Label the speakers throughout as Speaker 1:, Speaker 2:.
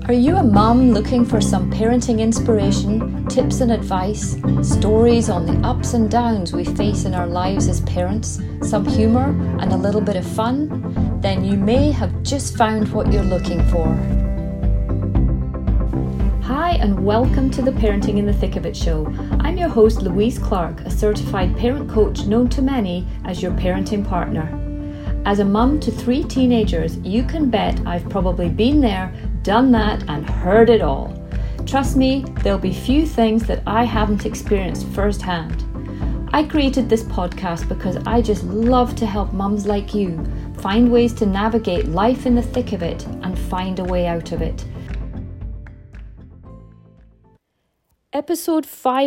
Speaker 1: Are you a mum looking for some parenting inspiration, tips and advice, stories on the ups and downs we face in our lives as parents, some humour and a little bit of fun? Then you may have just found what you're looking for. Hi and welcome to the Parenting in the Thick of It show. I'm your host Louise Clark, a certified parent coach known to many as your parenting partner. As a mum to 3 teenagers, you can bet I've probably been there, done that and heard it all. Trust me, there'll be few things that I haven't experienced firsthand. I created this podcast because I just love to help mums like you find ways to navigate life in the thick of it and find a way out of it. Episode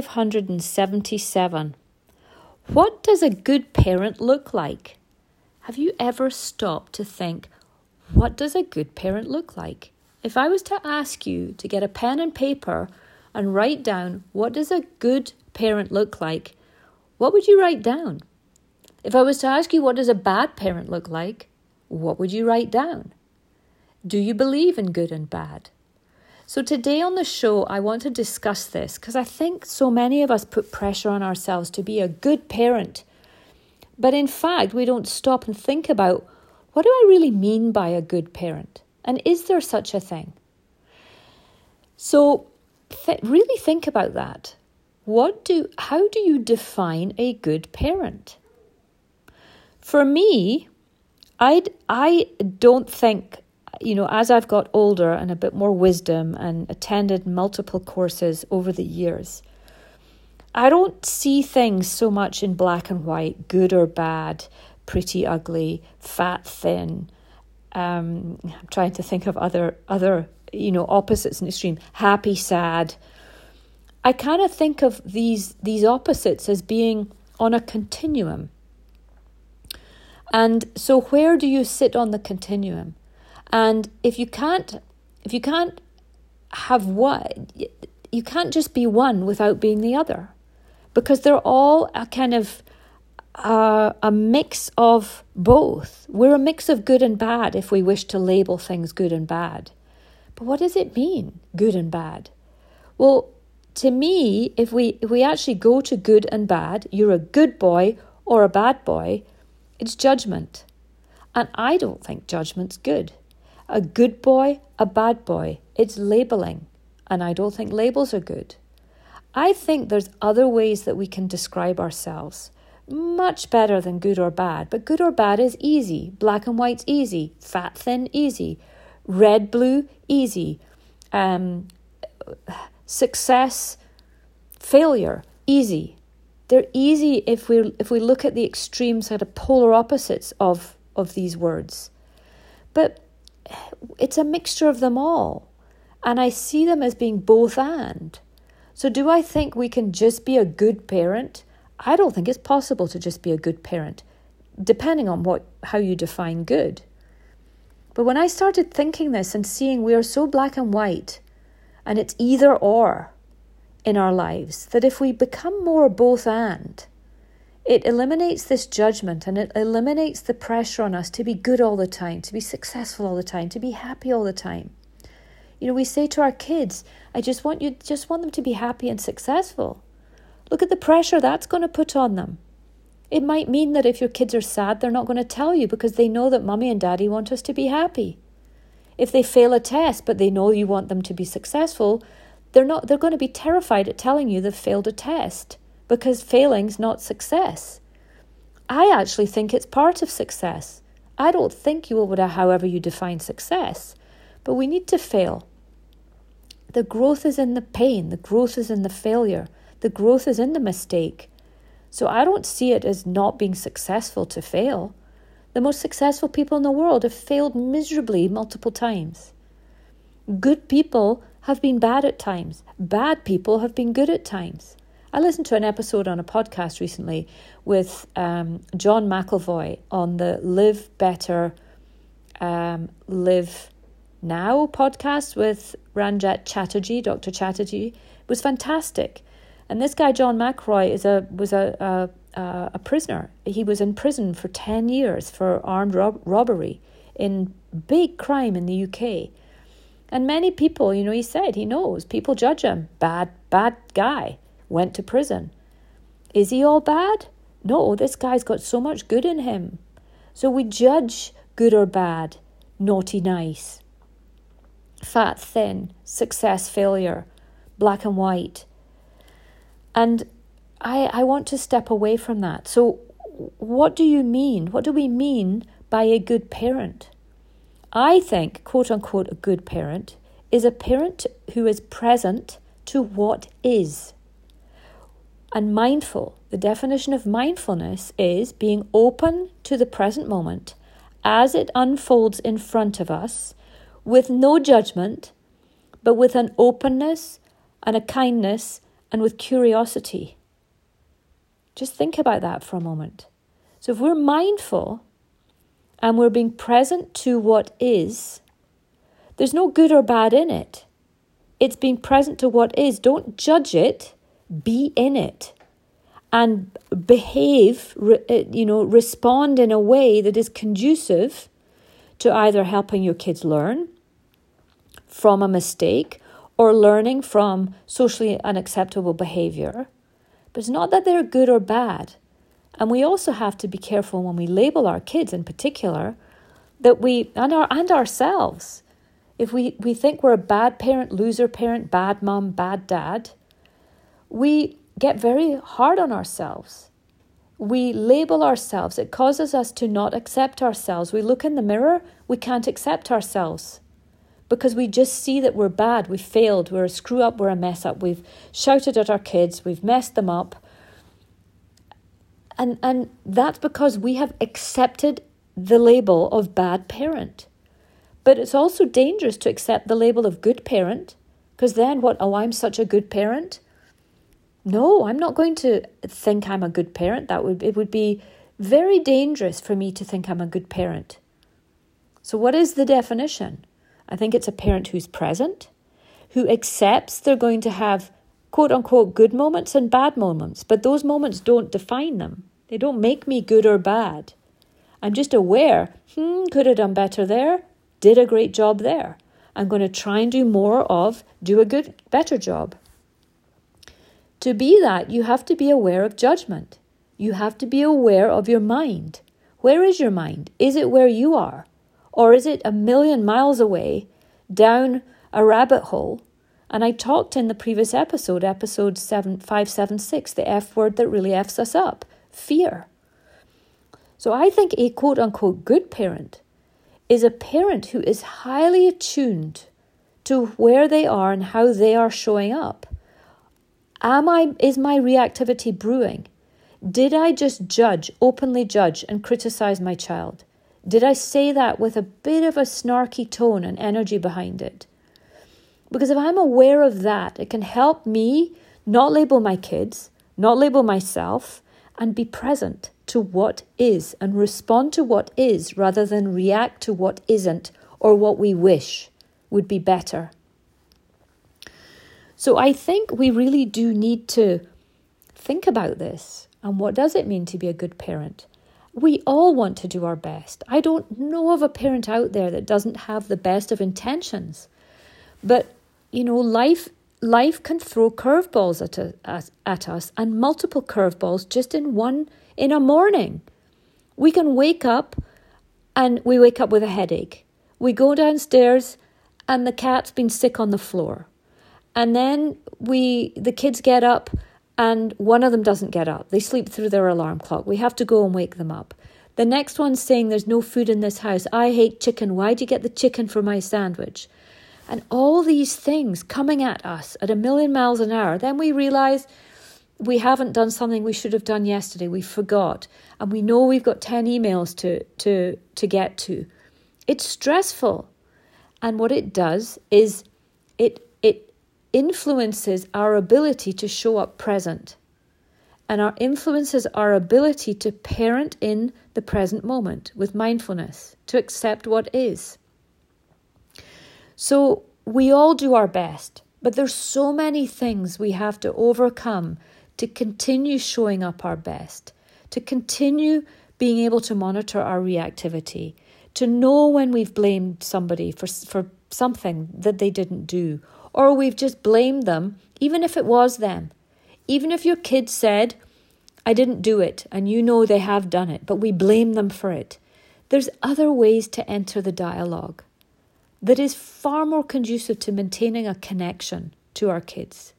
Speaker 1: 577. What does a good parent look like? Have you ever stopped to think, what does a good parent look like? If I was to ask you to get a pen and paper and write down what does a good parent look like, what would you write down? If I was to ask you what does a bad parent look like, what would you write down? Do you believe in good and bad? So today on the show, I want to discuss this because I think so many of us put pressure on ourselves to be a good parent. But in fact, we don't stop and think about, what do I really mean by a good parent? And is there such a thing? So really think about that. How do you define a good parent? For me, I don't think, as I've got older and a bit more wisdom and attended multiple courses over the years, I don't see things so much in black and white, good or bad, pretty, ugly, fat, thin. I'm trying to think of other opposites in the extreme. Happy, sad. I kind of think of these opposites as being on a continuum. And so where do you sit on the continuum? And if you can't have one, you can't just be one without being the other, because they're all a kind of a mix of both. We're a mix of good and bad if we wish to label things good and bad. But what does it mean, good and bad? Well, to me, if we actually go to good and bad, you're a good boy or a bad boy, it's judgment. And I don't think judgment's good. A good boy, a bad boy, it's labeling. And I don't think labels are good. I think there's other ways that we can describe ourselves. Much better than good or bad. But good or bad is easy. Black and white's easy. Fat, thin, easy. Red, blue, easy. Success, failure, easy. They're easy if we look at the extremes, sort of polar opposites of these words. But it's a mixture of them all. And I see them as being both and. So do I think we can just be a good parent? I don't think it's possible to just be a good parent, depending on how you define good. But when I started thinking this and seeing we are so black and white, and it's either or in our lives, that if we become more both and, it eliminates this judgment and it eliminates the pressure on us to be good all the time, to be successful all the time, to be happy all the time. We say to our kids, I just want them to be happy and successful. Look at the pressure that's going to put on them. It might mean that if your kids are sad, they're not going to tell you because they know that mommy and daddy want us to be happy. If they fail a test, but they know you want them to be successful, they're going to be terrified at telling you they've failed a test because failing's not success. I actually think it's part of success. I don't think you will, however you define success, but we need to fail. The growth is in the pain. The growth is in the failure. The growth is in the mistake. So I don't see it as not being successful to fail. The most successful people in the world have failed miserably multiple times. Good people have been bad at times. Bad people have been good at times. I listened to an episode on a podcast recently with John McElvoy on the Live Better, Live Now podcast with Ranjit Chatterjee, Dr. Chatterjee. It was fantastic. And this guy, John McElroy, was a prisoner. He was in prison for 10 years for armed robbery in big crime in the UK. And many people, he said he knows. People judge him. Bad guy. Went to prison. Is he all bad? No, this guy's got so much good in him. So we judge good or bad, naughty, nice, fat, thin, success, failure, black and white. And I want to step away from that. So what do you mean? What do we mean by a good parent? I think, quote unquote, a good parent is a parent who is present to what is. And mindful, the definition of mindfulness is being open to the present moment as it unfolds in front of us, with no judgment, but with an openness and a kindness and with curiosity. Just think about that for a moment. So if we're mindful and we're being present to what is, there's no good or bad in it. It's being present to what is. Don't judge it. Be in it. And behave, respond in a way that is conducive to either helping your kids learn from a mistake or learning from socially unacceptable behavior. But it's not that they're good or bad. And we also have to be careful when we label our kids in particular, that and ourselves. If we think we're a bad parent, loser parent, bad mum, bad dad, we get very hard on ourselves. We label ourselves. It causes us to not accept ourselves. We look in the mirror, we can't accept ourselves because we just see that we're bad, we failed, we're a screw up, we're a mess up. We've shouted at our kids, we've messed them up. And that's because we have accepted the label of bad parent. But it's also dangerous to accept the label of good parent, because then what? Oh, I'm such a good parent? No, I'm not going to think I'm a good parent. It would be very dangerous for me to think I'm a good parent. So what is the definition? I think it's a parent who's present, who accepts they're going to have quote unquote good moments and bad moments, but those moments don't define them. They don't make me good or bad. I'm just aware, could have done better there, did a great job there. I'm going to try and do a better job. To be that, you have to be aware of judgment. You have to be aware of your mind. Where is your mind? Is it where you are? Or is it a million miles away down a rabbit hole? And I talked in the previous episode 576, the F word that really Fs us up, fear. So I think a quote-unquote good parent is a parent who is highly attuned to where they are and how they are showing up. Is my reactivity brewing? Did I just openly judge and criticize my child? Did I say that with a bit of a snarky tone and energy behind it? Because if I'm aware of that, it can help me not label my kids, not label myself, and be present to what is and respond to what is rather than react to what isn't or what we wish would be better. So I think we really do need to think about this. And what does it mean to be a good parent? We all want to do our best. I don't know of a parent out there that doesn't have the best of intentions. But, life can throw curveballs at us and multiple curveballs just in a morning. We can wake up with a headache. We go downstairs and the cat's been sick on the floor. And then the kids get up and one of them doesn't get up. They sleep through their alarm clock. We have to go and wake them up. The next one's saying there's no food in this house. I hate chicken. Why'd you get the chicken for my sandwich? And all these things coming at us at 1,000,000 miles an hour. Then we realize we haven't done something we should have done yesterday. We forgot. And we know we've got 10 emails to get to. It's stressful. And what it does is it influences our ability to show up present. And influences our ability to parent in the present moment with mindfulness, to accept what is. So we all do our best, but there's so many things we have to overcome to continue showing up our best, to continue being able to monitor our reactivity, to know when we've blamed somebody for something that they didn't do, or we've just blamed them, even if it was them. Even if your kid said, I didn't do it, and you know they have done it, but we blame them for it. There's other ways to enter the dialogue that is far more conducive to maintaining a connection to our kids.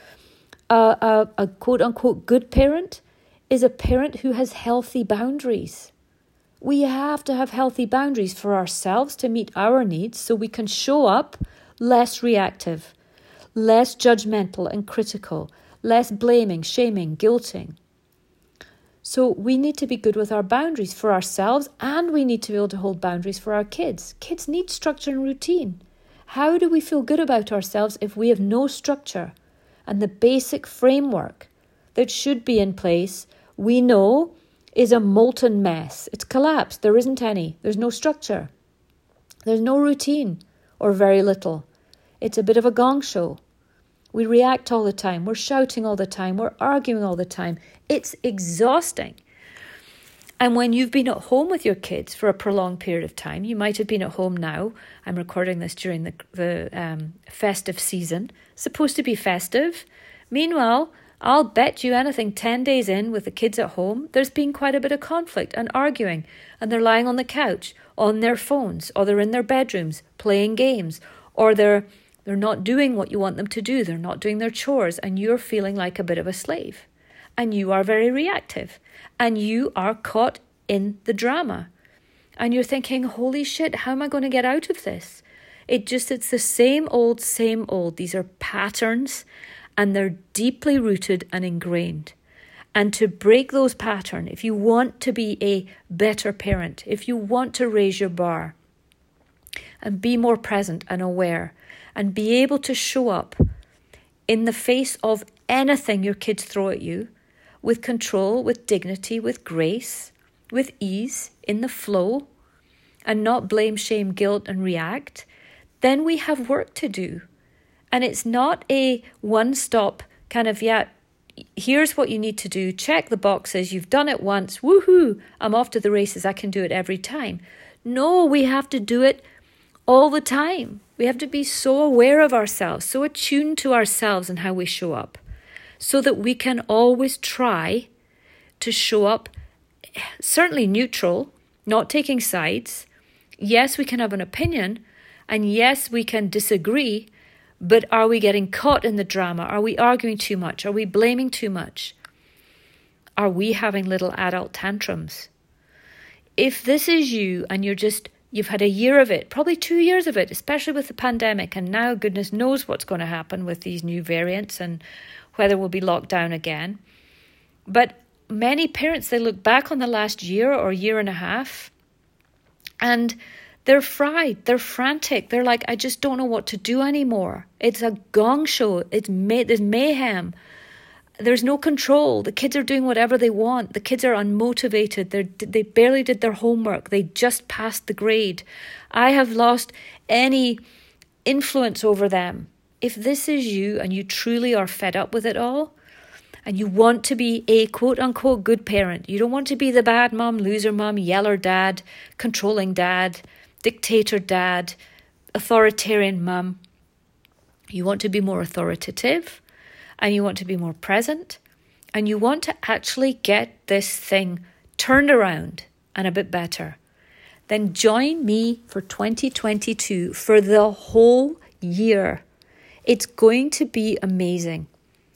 Speaker 1: A quote-unquote good parent is a parent who has healthy boundaries. We have to have healthy boundaries for ourselves to meet our needs so we can show up less reactive, less judgmental and critical, less blaming, shaming, guilting. So we need to be good with our boundaries for ourselves, and we need to be able to hold boundaries for our kids. Kids need structure and routine. How do we feel good about ourselves if we have no structure? And the basic framework that should be in place, we know, is a molten mess. It's collapsed. There isn't any. There's no structure. There's no routine, or very little. It's a bit of a gong show. We react all the time. We're shouting all the time. We're arguing all the time. It's exhausting. And when you've been at home with your kids for a prolonged period of time, you might have been at home now. I'm recording this during the festive season. It's supposed to be festive. Meanwhile, I'll bet you anything 10 days in with the kids at home, there's been quite a bit of conflict and arguing. And they're lying on the couch, on their phones, or they're in their bedrooms playing games, or they're not doing what you want them to do. They're not doing their chores, and you're feeling like a bit of a slave. And you are very reactive. And you are caught in the drama. And you're thinking, holy shit, how am I going to get out of this? It's the same old, same old. These are patterns, and they're deeply rooted and ingrained. And to break those patterns, if you want to be a better parent, if you want to raise your bar and be more present and aware, and be able to show up in the face of anything your kids throw at you, with control, with dignity, with grace, with ease, in the flow, and not blame, shame, guilt, and react, then we have work to do. And it's not a one-stop kind of, here's what you need to do, check the boxes, you've done it once, woohoo, I'm off to the races, I can do it every time. No, we have to do it all the time. We have to be so aware of ourselves, so attuned to ourselves and how we show up, so that we can always try to show up certainly neutral, not taking sides. Yes, we can have an opinion, and yes, we can disagree, but are we getting caught in the drama? Are we arguing too much? Are we blaming too much? Are we having little adult tantrums? If this is you and you've had a year of it, probably 2 years of it, especially with the pandemic, and now goodness knows what's going to happen with these new variants and whether we'll be locked down again. But many parents, they look back on the last year or year and a half, and they're fried, they're frantic, they're like, I just don't know what to do anymore. It's a gong show, there's mayhem. There's no control. The kids are doing whatever they want. The kids are unmotivated. They barely did their homework. They just passed the grade. I have lost any influence over them. If this is you and you truly are fed up with it all, and you want to be a quote-unquote good parent, you don't want to be the bad mom, loser mom, yeller dad, controlling dad, dictator dad, authoritarian mom. You want to be more authoritative, and you want to be more present, and you want to actually get this thing turned around and a bit better, then join me for 2022 for the whole year. It's going to be amazing.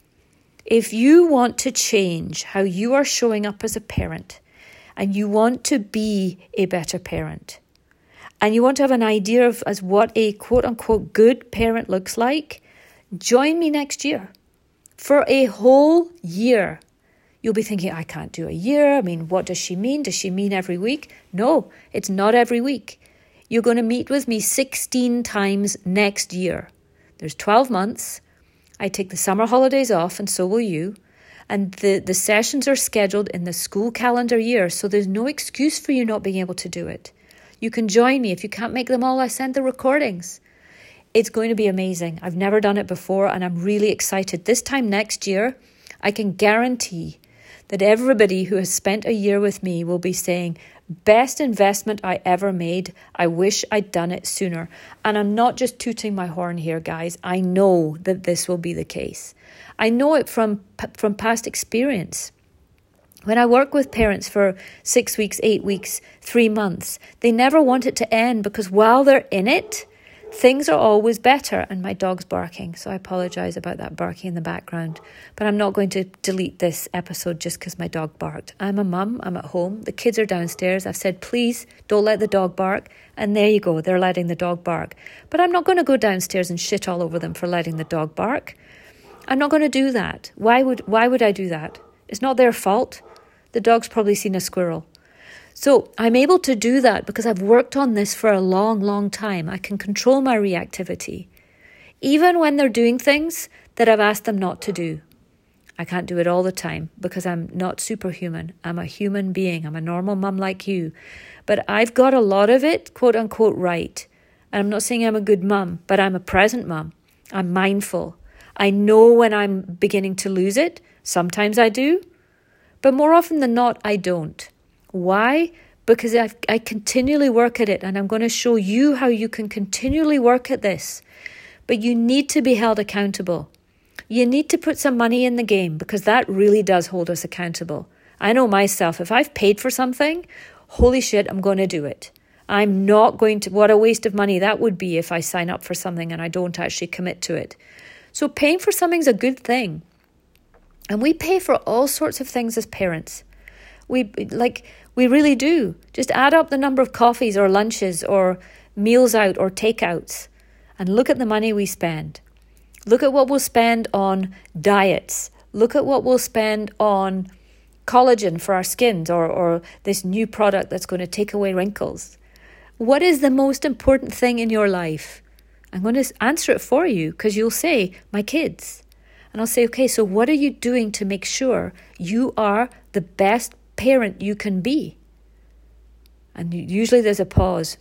Speaker 1: If you want to change how you are showing up as a parent, and you want to be a better parent, and you want to have an idea of as what a quote-unquote good parent looks like, join me next year. For a whole year. You'll be thinking, I can't do a year. I mean, what does she mean? Does she mean every week? No, it's not every week. You're going to meet with me 16 times next year. There's 12 months. I take the summer holidays off, and so will you. And the sessions are scheduled in the school calendar year, so there's no excuse for you not being able to do it. You can join me. If you can't make them all, I send the recordings. It's going to be amazing. I've never done it before, and I'm really excited. This time next year, I can guarantee that everybody who has spent a year with me will be saying, Best investment I ever made. I wish I'd done it sooner. And I'm not just tooting my horn here, guys. I know that this will be the case. I know it from past experience. When I work with parents for 6 weeks, 8 weeks, 3 months, they never want it to end because while they're in it, things are always better. And my dog's barking, so I apologise about that barking in the background. But I'm not going to delete this episode just because my dog barked. I'm a mum, I'm at home, the kids are downstairs. I've said, please don't let the dog bark. And there you go, they're letting the dog bark. But I'm not going to go downstairs and shit all over them for letting the dog bark. I'm not going to do that. Why would I do that? It's not their fault. The dog's probably seen a squirrel. So I'm able to do that because I've worked on this for a long, long time. I can control my reactivity. Even when they're doing things that I've asked them not to do. I can't do it all the time because I'm not superhuman. I'm a human being. I'm a normal mum like you. But I've got a lot of it, quote unquote, right. And I'm not saying I'm a good mum, but I'm a present mum. I'm mindful. I know when I'm beginning to lose it. Sometimes I do. But more often than not, I don't. Why? Because I continually work at it, and I'm going to show you how you can continually work at this. But you need to be held accountable. You need to put some money in the game because that really does hold us accountable. I know myself, if I've paid for something, holy shit, I'm going to do it. I'm not going to, what a waste of money that would be if I sign up for something and I don't actually commit to it. So paying for something's a good thing. And we pay for all sorts of things as parents. We really do. Just add up the number of coffees or lunches or meals out or takeouts and look at the money we spend. Look at what we'll spend on diets. Look at what we'll spend on collagen for our skins or this new product that's going to take away wrinkles. What is the most important thing in your life? I'm going to answer it for you because you'll say, my kids. And I'll say, okay, so what are you doing to make sure you are the best parent you can be? And usually there's a pause.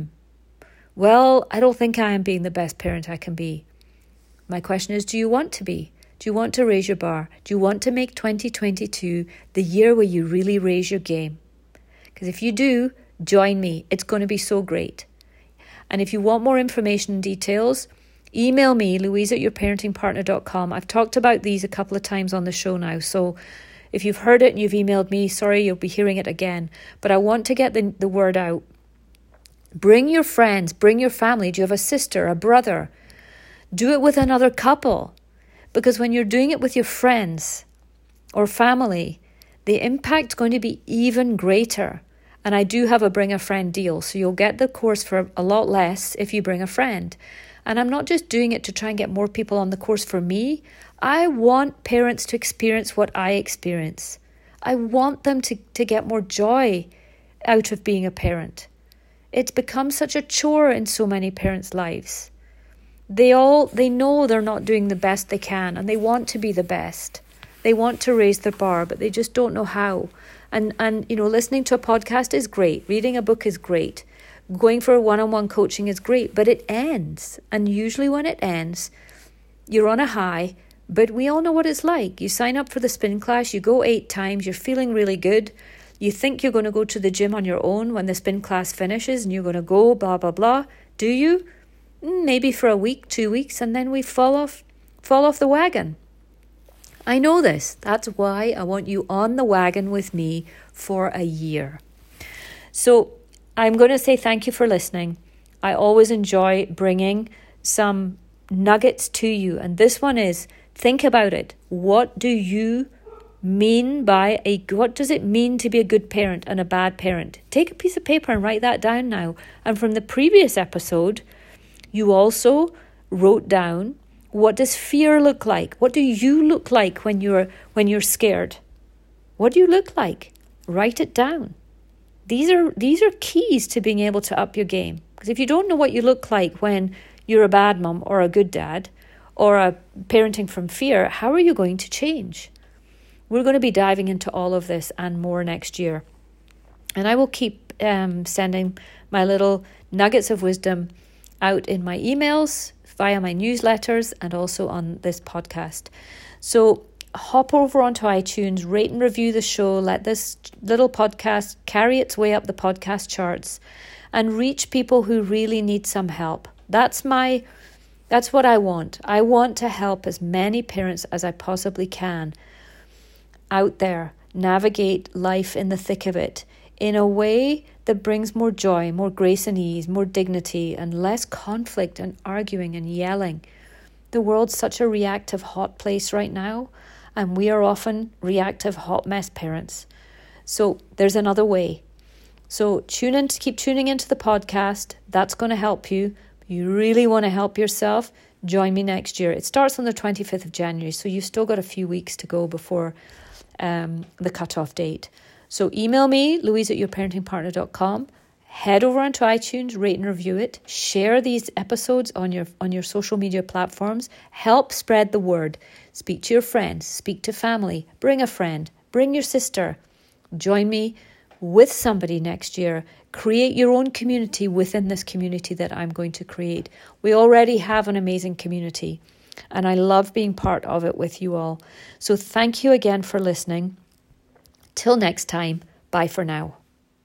Speaker 1: Well, I don't think I am being the best parent I can be. My question is, do you want to be? Do you want to raise your bar? Do you want to make 2022 the year where you really raise your game? Because if you do, join me. It's going to be so great. And if you want more information and details, email me, louise@yourparentingpartner.com. I've talked about these a couple of times on the show now. So if you've heard it and you've emailed me, sorry, you'll be hearing it again. But I want to get the word out. Bring your friends, bring your family. Do you have a sister, a brother? Do it with another couple. Because when you're doing it with your friends or family, the impact's going to be even greater. And I do have a bring a friend deal. So you'll get the course for a lot less if you bring a friend. And I'm not just doing it to try and get more people on the course for me. I want parents to experience what I experience. I want them to get more joy out of being a parent. It's become such a chore in so many parents' lives. They know they're not doing the best they can and they want to be the best. They want to raise their bar, but they just don't know how. And listening to a podcast is great. Reading a book is great. Going for one-on-one coaching is great, but it ends. And usually when it ends, you're on a high, but we all know what it's like. You sign up for the spin class, you go 8 times, you're feeling really good. You think you're going to go to the gym on your own when the spin class finishes and you're going to go, blah, blah, blah. Do you? Maybe for a week, 2 weeks, and then we fall off the wagon. I know this. That's why I want you on the wagon with me for a year. So I'm going to say thank you for listening. I always enjoy bringing some nuggets to you. And this one is, think about it. What do you mean by what does it mean to be a good parent and a bad parent? Take a piece of paper and write that down now. And from the previous episode, you also wrote down, what does fear look like? What do you look like when you're scared? What do you look like? Write it down. These are keys to being able to up your game. Because if you don't know what you look like when you're a bad mum or a good dad or a parenting from fear, how are you going to change? We're going to be diving into all of this and more next year. And I will keep sending my little nuggets of wisdom out in my emails, via my newsletters, and also on this podcast. So hop over onto iTunes, rate and review the show, let this little podcast carry its way up the podcast charts and reach people who really need some help. That's what I want. I want to help as many parents as I possibly can out there navigate life in the thick of it in a way that brings more joy, more grace and ease, more dignity, and less conflict and arguing and yelling. The world's such a reactive, hot place right now, and we are often reactive, hot mess parents. So there's another way. So keep tuning into the podcast. That's going to help you. If you really want to help yourself, join me next year. It starts on the 25th of January, so you've still got a few weeks to go before the cutoff date. So email me, louise@yourparentingpartner.com. Head over onto iTunes, rate and review it. Share these episodes on your social media platforms. Help spread the word. Speak to your friends, speak to family, bring a friend, bring your sister. Join me with somebody next year. Create your own community within this community that I'm going to create. We already have an amazing community, and I love being part of it with you all. So thank you again for listening. Till next time, bye for now.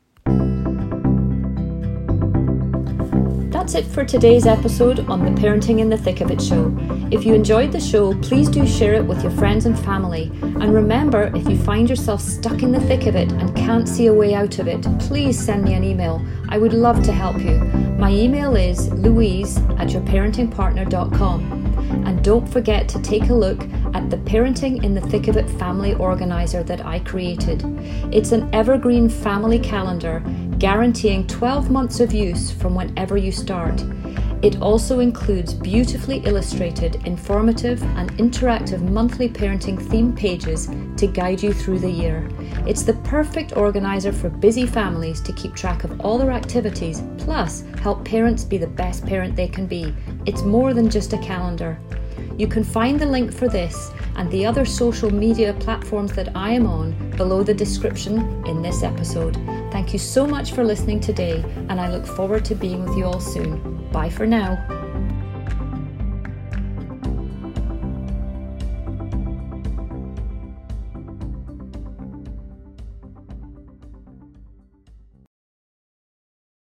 Speaker 1: That's it for today's episode on the Parenting in the Thick of It show. If you enjoyed the show, please do share it with your friends and family. And remember, if you find yourself stuck in the thick of it and can't see a way out of it, please send me an email. I would love to help you. My email is louise@yourparentingpartner.com. And don't forget to take a look at the Parenting in the Thick of It family organizer that I created. It's an evergreen family calendar guaranteeing 12 months of use from whenever you start. It also includes beautifully illustrated, informative and interactive monthly parenting theme pages to guide you through the year. It's the perfect organizer for busy families to keep track of all their activities, plus help parents be the best parent they can be. It's more than just a calendar. You can find the link for this and the other social media platforms that I am on below the description in this episode. Thank you so much for listening today, and I look forward to being with you all soon. Bye for now.